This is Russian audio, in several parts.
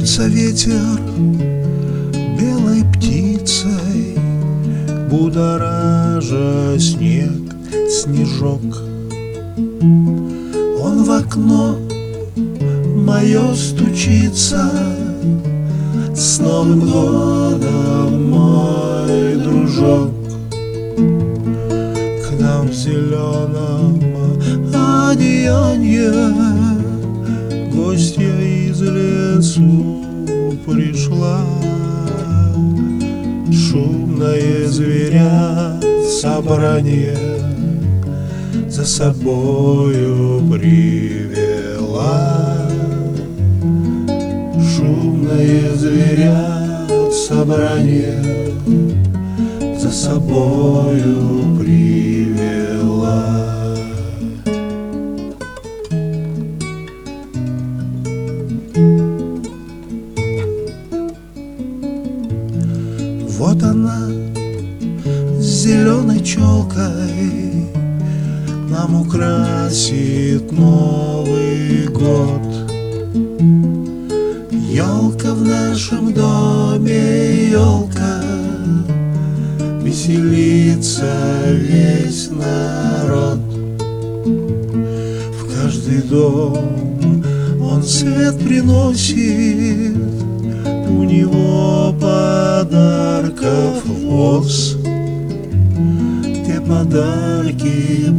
Вьется ветер белой птицей, будоража снег, снежок. Он в окно мое стучится: с Новым годом, мой дружок. К нам в зеленом одеянье гостья из лесу пришла. Шумное зверя собрание за собою привела. Шумное зверя собрание за собою привела. Вот она с зеленой челкой нам украсит Новый год. Елка в нашем доме, елка, веселится весь народ. В каждый дом он свет приносит, у него подарков воз. Те подарки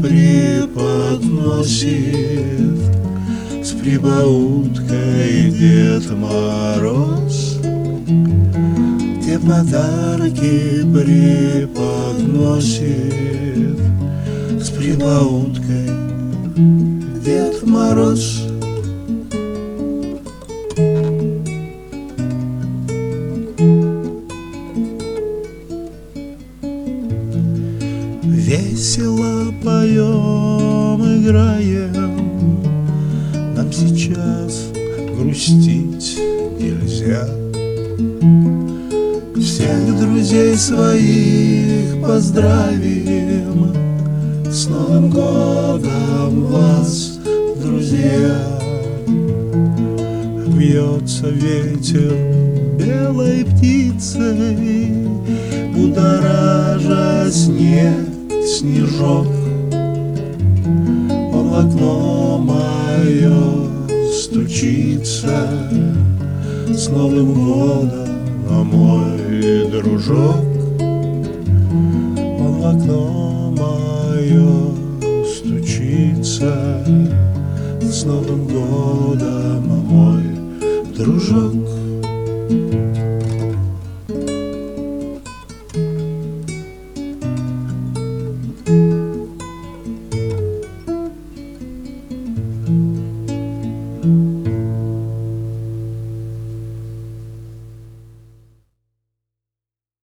преподносит с прибауткой Дед Мороз. Те подарки преподносит с прибауткой Дед Мороз. Весело поем, играем, нам сейчас грустить нельзя. Всех друзей своих поздравим, с Новым годом вас, друзья. Вьется ветер белой птицей, будоража снег, снежок. Он в окно мое стучится: с Новым годом, мой дружок. Он в окно мое стучится: с Новым годом, мой дружок.